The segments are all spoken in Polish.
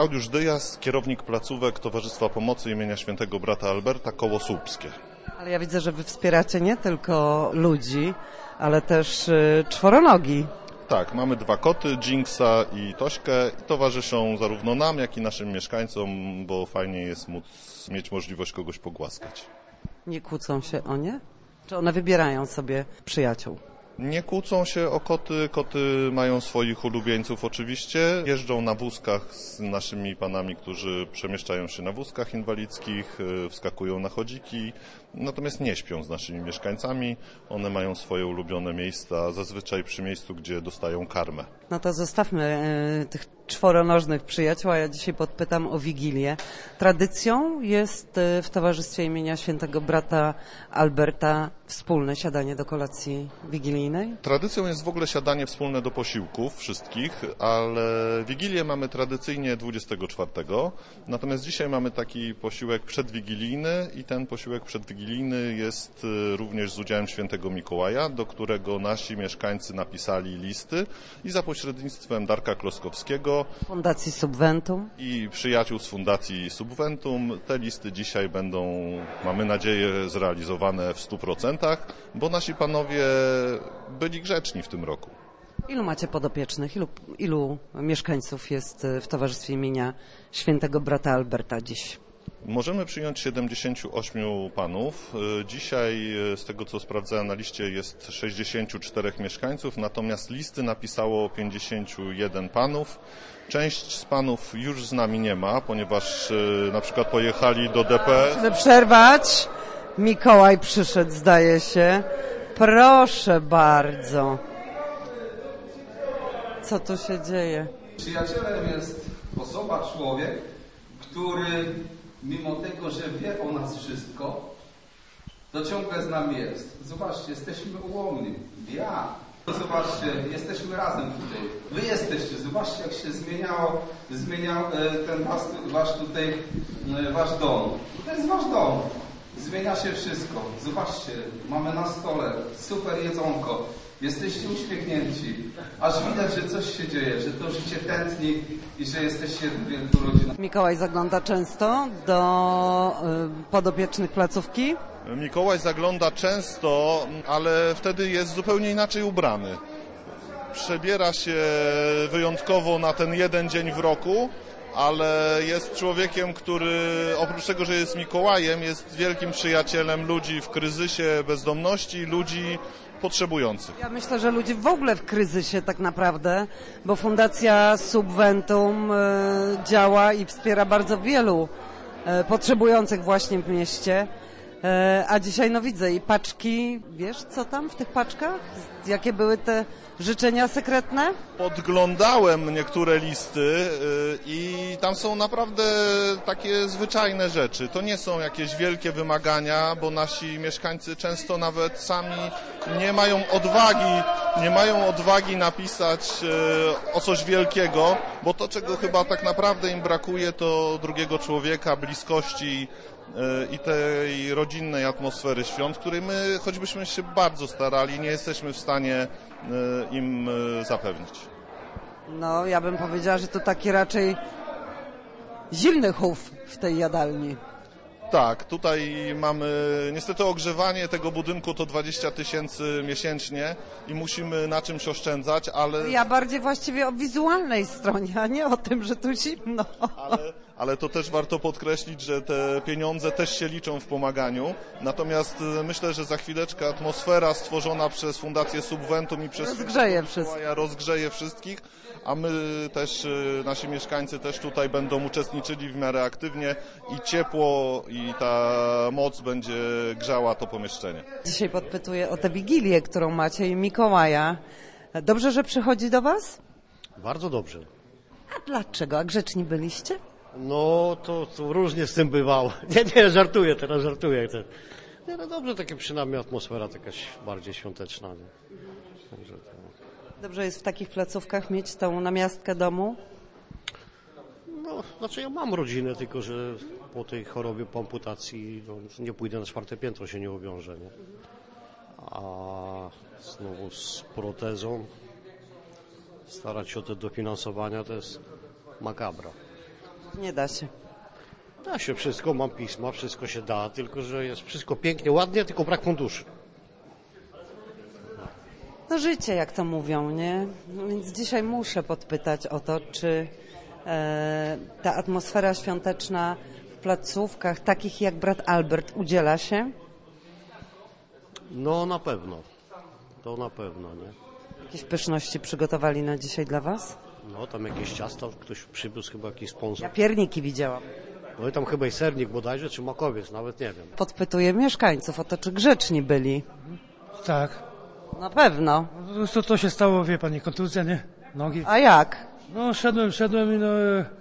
Klaudiusz Dyjas, kierownik placówek Towarzystwa Pomocy imienia Świętego Brata Alberta, Koło Słupskie. Ale ja widzę, że wy wspieracie nie tylko ludzi, ale też czworonogi. Tak, mamy 2 koty, Jinxa i Tośkę, i towarzyszą zarówno nam, jak i naszym mieszkańcom, bo fajnie jest mieć możliwość kogoś pogłaskać. Nie kłócą się o nie? Czy one wybierają sobie przyjaciół? Nie kłócą się o koty, koty mają swoich ulubieńców oczywiście, jeżdżą na wózkach z naszymi panami, którzy przemieszczają się na wózkach inwalidzkich, wskakują na chodziki, natomiast nie śpią z naszymi mieszkańcami, one mają swoje ulubione miejsca, zazwyczaj przy miejscu, gdzie dostają karmę. No to zostawmy tych czworonożnych przyjaciół, a ja dzisiaj podpytam o Wigilię. Tradycją jest w Towarzystwie imienia Świętego Brata Alberta wspólne siadanie do kolacji wigilijnej? Tradycją jest w ogóle siadanie wspólne do posiłków wszystkich, ale Wigilię mamy tradycyjnie 24, natomiast dzisiaj mamy taki posiłek przedwigilijny i ten posiłek przedwigilijny jest również z udziałem Świętego Mikołaja, do którego nasi mieszkańcy napisali listy i za pośrednictwem Darka Kloskowskiego Fundacji Subventum i przyjaciół z Fundacji Subventum te listy dzisiaj będą, mamy nadzieję, zrealizowane w 100%, bo nasi panowie byli grzeczni w tym roku. Ilu macie podopiecznych? Ilu mieszkańców jest w Towarzystwie imienia Świętego Brata Alberta dziś? Możemy przyjąć 78 panów. Dzisiaj, z tego co sprawdzałem na liście, jest 64 mieszkańców, natomiast listy napisało 51 panów. Część z panów już z nami nie ma, ponieważ na przykład pojechali do DP. Musimy przerwać. Mikołaj przyszedł, zdaje się. Proszę bardzo. Co tu się dzieje? Przyjacielem jest osoba, człowiek, który mimo tego, że wie o nas wszystko, to ciągle z nami jest. Zobaczcie, jesteśmy ułomni. Ja. Zobaczcie, jesteśmy razem tutaj. Wy jesteście. Zobaczcie, jak się zmieniał ten wasz dom. To jest wasz dom. Zmienia się wszystko. Zobaczcie, mamy na stole super jedzonko. Jesteście uśmiechnięci. Aż widać, że coś się dzieje, że to życie tętni i że jesteście wielką rodziną. Mikołaj zagląda często do podopiecznych placówki? Mikołaj zagląda często, ale wtedy jest zupełnie inaczej ubrany. Przebiera się wyjątkowo na ten jeden dzień w roku, ale jest człowiekiem, który oprócz tego, że jest Mikołajem, jest wielkim przyjacielem ludzi w kryzysie bezdomności, ludzi potrzebujących. Ja myślę, że ludzi w ogóle w kryzysie tak naprawdę, bo Fundacja Subventum działa i wspiera bardzo wielu potrzebujących właśnie w mieście. A dzisiaj no widzę i paczki, wiesz co tam w tych paczkach? Jakie były te życzenia sekretne? Podglądałem niektóre listy i tam są naprawdę takie zwyczajne rzeczy. To nie są jakieś wielkie wymagania, bo nasi mieszkańcy często nawet sami nie mają odwagi napisać o coś wielkiego, bo to, czego chyba tak naprawdę im brakuje, to drugiego człowieka, bliskości i tej rodzinnej atmosfery świąt, której my, choćbyśmy się bardzo starali, nie jesteśmy w stanie im zapewnić. No, ja bym powiedziała, że to taki raczej zimny chów w tej jadalni. Tak, tutaj mamy niestety ogrzewanie tego budynku to 20 000 miesięcznie i musimy na czymś oszczędzać, ale... Ja bardziej właściwie o wizualnej stronie, a nie o tym, że tu zimno. Ale to też warto podkreślić, że te pieniądze też się liczą w pomaganiu. Natomiast myślę, że za chwileczkę atmosfera stworzona przez Fundację Subventum i przez rozgrzeje wszystkich, a my też, nasi mieszkańcy też tutaj będą uczestniczyli w miarę aktywnie i ciepło i ta moc będzie grzała to pomieszczenie. Dzisiaj podpytuję o tę Wigilię, którą macie i Mikołaja. Dobrze, że przychodzi do was? Bardzo dobrze. A dlaczego? A grzeczni byliście? No, to różnie z tym bywało. Nie, żartuję. Nie, no dobrze, takie przynajmniej atmosfera jakaś bardziej świąteczna. Nie? Także to... Dobrze jest w takich placówkach mieć tą namiastkę domu? No, znaczy ja mam rodzinę, tylko że po tej chorobie, po amputacji nie pójdę na 4. piętro, się nie uwiążę. Nie? A znowu z protezą starać się o te dofinansowania to jest makabra. Nie da się. Da się wszystko, mam pisma, wszystko się da, tylko że jest wszystko pięknie, ładnie, tylko brak funduszy. No życie, jak to mówią, nie? No więc dzisiaj muszę podpytać o to, czy ta atmosfera świąteczna w placówkach takich jak brat Albert udziela się? No na pewno, to na pewno, nie? Jakieś pyszności przygotowali na dzisiaj dla was? No tam jakieś ciasto, ktoś przywiózł chyba jakiś sponsor. Ja pierniki widziałam. No i tam chyba i sernik bodajże, czy makowiec, nawet nie wiem. Podpytuję mieszkańców o to, czy grzeczni byli. Tak. Na pewno. No, to się stało, wie pani, kontuzja, nie? Nogi. A jak? No szedłem i no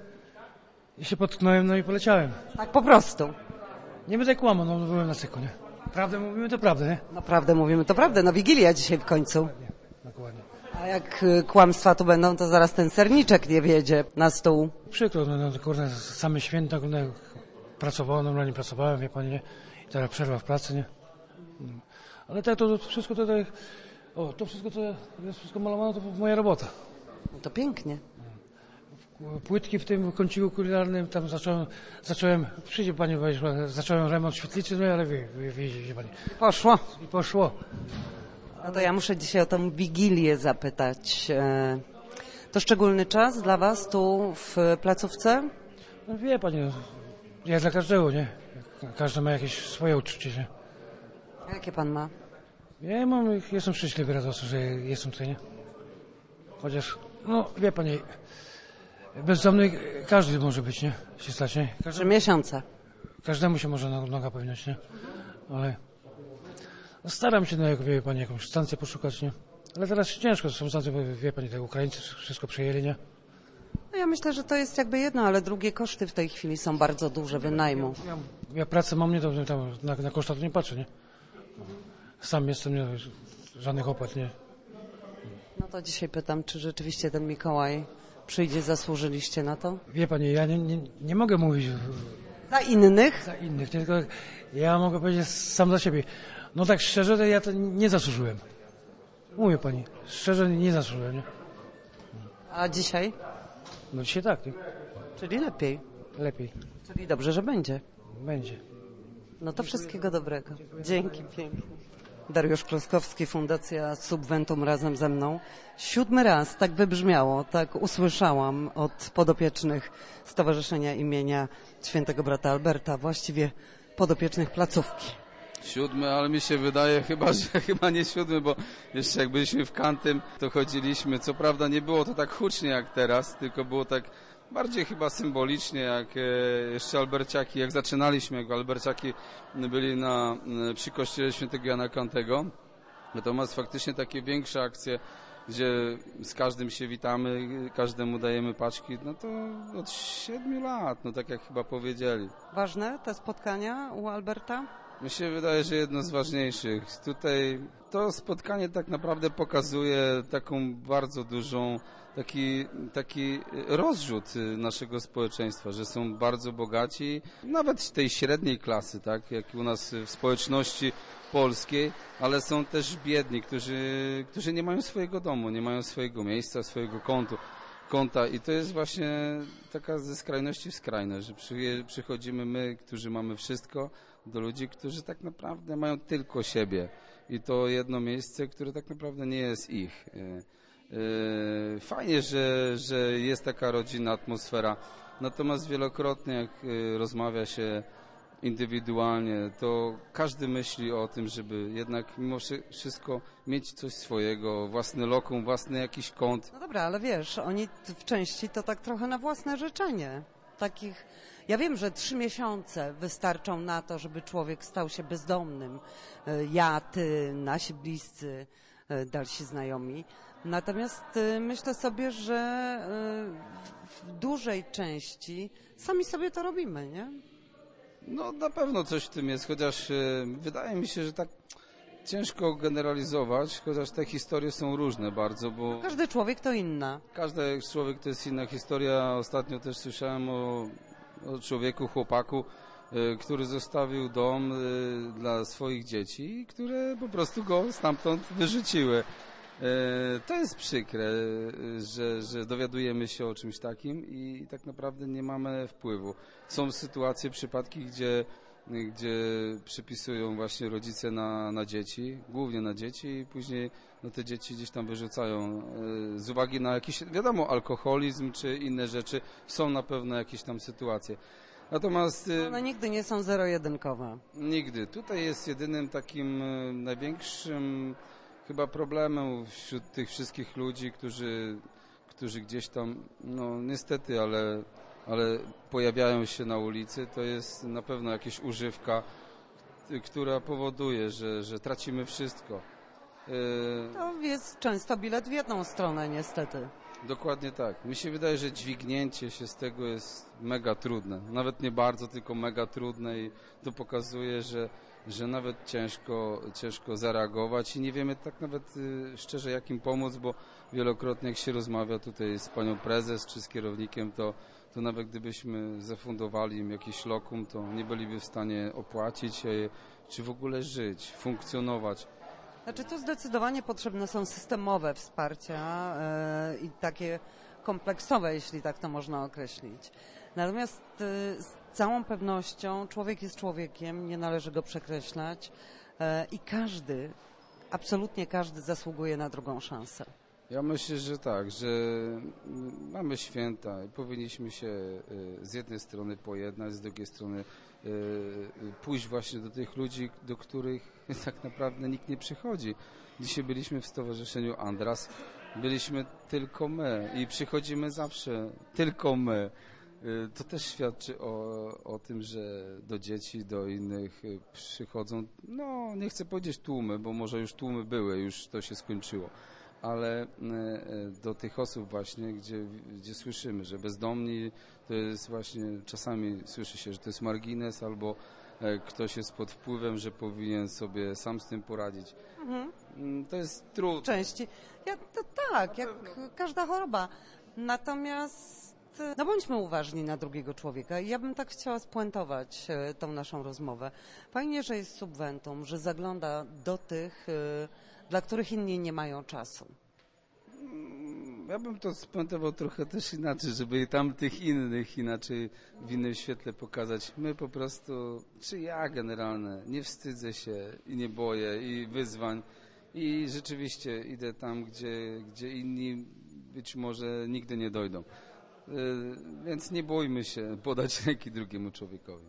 i się potknąłem, no i poleciałem. Tak po prostu. Nie będę kłamał, no byłem na cyku, nie? Prawdę mówimy, to prawdę, nie? Naprawdę mówimy, to prawda. No Wigilia dzisiaj w końcu. Dokładnie. A jak kłamstwa tu będą, to zaraz ten serniczek nie wjedzie na stół. Przykro, no kurde, same święta, kurde, pracowałem, normalnie pracowałem, wie pani, nie? I teraz przerwa w pracy, nie? Ale tak, to wszystko to tak, to wszystko to jest wszystko malowane, to moja robota. No to pięknie. Płytki w tym kąciku kulinarnym, tam zacząłem, przyjdzie pani, zacząłem remont świetlicy, no ale wie pani. Poszło. I poszło. No to ja muszę dzisiaj o tą Wigilię zapytać. To szczególny czas dla was tu w placówce? No wie pani, jak dla każdego, nie? Każdy ma jakieś swoje uczucie, nie? A jakie pan ma? Ja jestem szczęśliwy, radosny, że jestem tutaj, nie? Chociaż, no wie pani, bezdomny każdy może być, nie? Się stać, nie? 3 miesiące. Każdemu się może noga powinąć, nie? Ale no, staram się, no jak wie pani, jakąś stację poszukać, nie? Ale teraz ciężko, są stacje, bo wie pani, te Ukraińcy wszystko przejęli, nie? No ja myślę, że to jest jakby jedno, ale drugie koszty w tej chwili są bardzo duże wynajmu. Ja pracę mam, nie, to tam na koszta to nie patrzę, nie? Sam jestem, nie, żadnych opłat, nie? No to dzisiaj pytam, czy rzeczywiście ten Mikołaj przyjdzie, zasłużyliście na to? Wie pani, ja nie mogę mówić Za innych? za innych, tylko ja mogę powiedzieć sam za siebie. No tak szczerze, to ja to nie zasłużyłem. Mówię pani, szczerze nie zasłużyłem, nie? A dzisiaj? No dzisiaj tak, nie? Czyli lepiej. Lepiej. Czyli dobrze, że będzie. Będzie. No to wszystkiego dobrego. Dzięki pięknie. Dariusz Kloskowski, Fundacja Subventum razem ze mną. 7 raz tak wybrzmiało, tak usłyszałam od podopiecznych Stowarzyszenia imienia Świętego Brata Alberta, właściwie podopiecznych placówki. 7, ale mi się wydaje że chyba nie 7, bo jeszcze jak byliśmy w Kantym, to chodziliśmy. Co prawda nie było to tak hucznie jak teraz, tylko było tak bardziej chyba symbolicznie, jak jeszcze Alberciaki, jak zaczynaliśmy, jak Alberciaki byli przy kościele świętego Jana Kantego. Natomiast faktycznie takie większe akcje, gdzie z każdym się witamy, każdemu dajemy paczki, no to od 7 lat, no tak jak chyba powiedzieli. Ważne te spotkania u Alberta? Mi się wydaje, że jedno z ważniejszych. Tutaj to spotkanie tak naprawdę pokazuje taką bardzo dużą, taki rozrzut naszego społeczeństwa, że są bardzo bogaci, nawet tej średniej klasy, tak, jak u nas w społeczności polskiej, ale są też biedni, którzy nie mają swojego domu, nie mają swojego miejsca, swojego kąta i to jest właśnie taka ze skrajności w skrajność, że przychodzimy my, którzy mamy wszystko, do ludzi, którzy tak naprawdę mają tylko siebie i to jedno miejsce, które tak naprawdę nie jest ich. Fajnie, że jest taka rodzinna atmosfera, natomiast wielokrotnie jak rozmawia się indywidualnie, to każdy myśli o tym, żeby jednak mimo wszystko mieć coś swojego, własny lokum, własny jakiś kąt. No dobra, ale wiesz, oni w części to tak trochę na własne życzenie. Takich, ja wiem, że 3 miesiące wystarczą na to, żeby człowiek stał się bezdomnym. Ja, ty, nasi bliscy, dalsi znajomi. Natomiast myślę sobie, że w dużej części sami sobie to robimy, nie? No na pewno coś w tym jest, chociaż wydaje mi się, że tak ciężko generalizować, chociaż te historie są różne bardzo, bo... Każdy człowiek to inna. Każdy człowiek to jest inna historia. Ostatnio też słyszałem o człowieku, chłopaku, który zostawił dom dla swoich dzieci, które po prostu go stamtąd wyrzuciły. To jest przykre, że dowiadujemy się o czymś takim i tak naprawdę nie mamy wpływu. Są sytuacje, przypadki, gdzie przypisują właśnie rodzice na dzieci, głównie na dzieci i później no, te dzieci gdzieś tam wyrzucają z uwagi na jakiś, wiadomo, alkoholizm czy inne rzeczy. Są na pewno jakieś tam sytuacje. Natomiast... One nigdy nie są zero-jedynkowe. Nigdy. Tutaj jest jedynym takim największym chyba problemem wśród tych wszystkich ludzi, którzy gdzieś tam, no niestety, ale pojawiają się na ulicy, to jest na pewno jakaś używka, która powoduje, że tracimy wszystko. To jest często bilet w jedną stronę, niestety. Dokładnie tak. Mi się wydaje, że dźwignięcie się z tego jest mega trudne. Nawet nie bardzo, tylko mega trudne i to pokazuje, że nawet ciężko zareagować i nie wiemy tak nawet szczerze jak im pomóc, bo wielokrotnie jak się rozmawia tutaj z panią prezes czy z kierownikiem, to nawet gdybyśmy zafundowali im jakiś lokum, to nie byliby w stanie opłacić, czy w ogóle żyć, funkcjonować. Znaczy tu zdecydowanie potrzebne są systemowe wsparcia i takie kompleksowe, jeśli tak to można określić. Natomiast z całą pewnością człowiek jest człowiekiem, nie należy go przekreślać i każdy, absolutnie każdy zasługuje na drugą szansę. Ja myślę, że tak, że mamy święta i powinniśmy się z jednej strony pojednać, z drugiej strony pójść właśnie do tych ludzi, do których tak naprawdę nikt nie przychodzi. Dzisiaj byliśmy w Stowarzyszeniu Andras, byliśmy tylko my i przychodzimy zawsze tylko my. To też świadczy o tym, że do dzieci, do innych przychodzą, no nie chcę powiedzieć tłumy, bo może już tłumy były, już to się skończyło. Ale do tych osób właśnie, gdzie słyszymy, że bezdomni to jest właśnie, czasami słyszy się, że to jest margines albo ktoś jest pod wpływem, że powinien sobie sam z tym poradzić. To jest trudne. W części. To tak, jak każda choroba. Natomiast no bądźmy uważni na drugiego człowieka. Ja bym tak chciała spuentować tą naszą rozmowę. Fajnie, że jest Subventum, że zagląda do tych, dla których inni nie mają czasu. Ja bym to spuentował trochę też inaczej, żeby tam tych innych inaczej w innym świetle pokazać. My po prostu, czy ja generalnie, nie wstydzę się i nie boję i wyzwań i rzeczywiście idę tam, gdzie inni być może nigdy nie dojdą. Więc nie bójmy się podać ręki drugiemu człowiekowi.